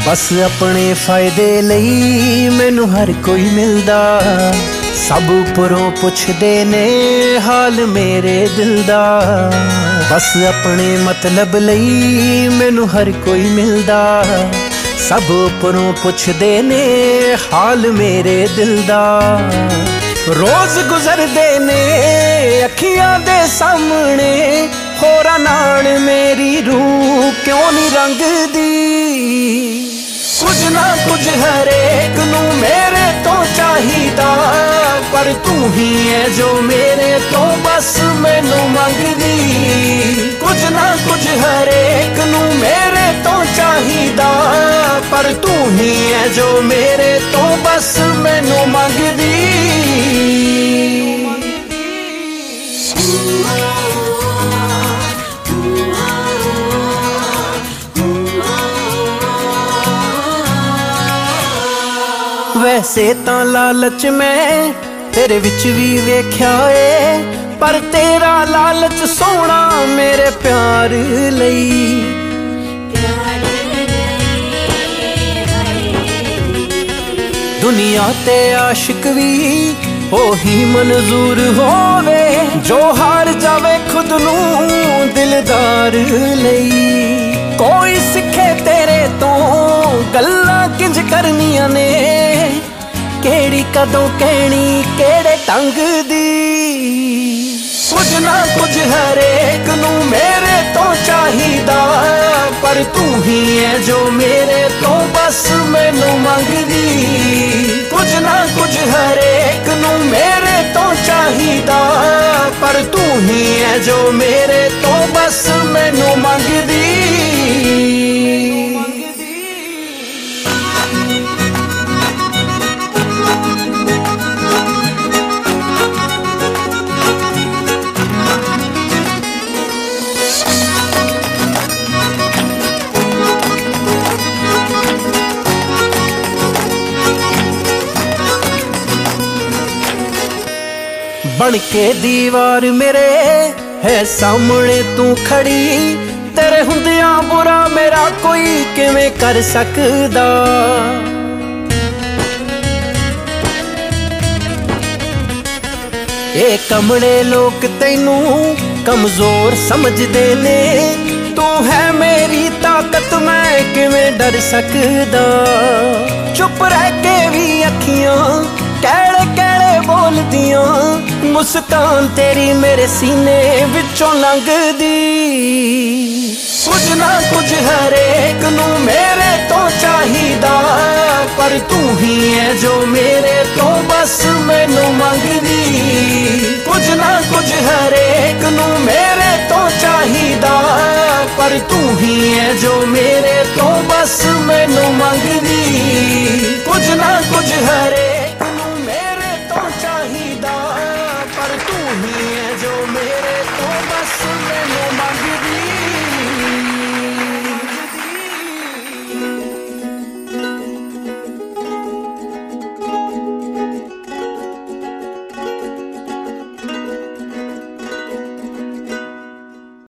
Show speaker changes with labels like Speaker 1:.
Speaker 1: बस अपने फायदे लई मैनू हर कोई मिलदा, सब उपरों पुछदे ने हाल मेरे दिल दा। बस अपने मतलब लई मैनू हर कोई मिलदा, सब उपरों पुछदे ने हाल मेरे दिल दा। रोज गुजरदे ने अखियां दे सामने, होरा नाल मेरी रूह क्यों नहीं रंगदी। कुछ ना कुछ हरेक नू मेरे तो चाहिदा, पर तू ही है जो मेरे तो बस मैनू मंगदी। कुछ ना कुछ हरेक नू मेरे तो चाहिदा, पर तू ही है जो मेरे तो बस मैनू मंगदी। वैसे तां लालच मैं तेरे विच भी वेख्या ए, पर तेरा लालच सोना मेरे प्यार लई। दुनिया ते आशिक भी ओही मंजूर होवे, जो हार जावे खुद नू दिलदार लई। कोई सिखे तेरे तो गल्लां किंज करनियां ने, केड़ी कदों कहनी केड़े ढंग दी। कुछ ना कुछ हरेक नू मेरे तो चाहिदा, पर तू ही है जो मेरे तो बस मैनू मंगदी। कुछ ना कुछ हरेक नू मेरे तो चाहिदा, पर तू ही है जो मेरे तो बस मैनू मंगदी। बन के दीवार मेरे है सामने तू खड़ी, तेरे हुंदियां बुरा मेरा कोई किवें कर सकदा। ये कमले लोग तैनू कमजोर समझदे ने, तू है मेरी ताकत मैं किवें डर सकदा। चुप रह के भी अखियां कैड़े कैड़े बोलदियां, मुस्कान तेरी मेरे सीने विचों लंघदी। कुछ ना कुछ हरेक नू मेरे तो चाहिदा, पर तू ही है जो मेरे तो बस मैनू मंगदी। कुछ ना कुछ हरेक नू मेरे तो चाहिदा, पर तू ही है जो मेरे तो बस मैनू मंगदी। कुछ ना कुछ हर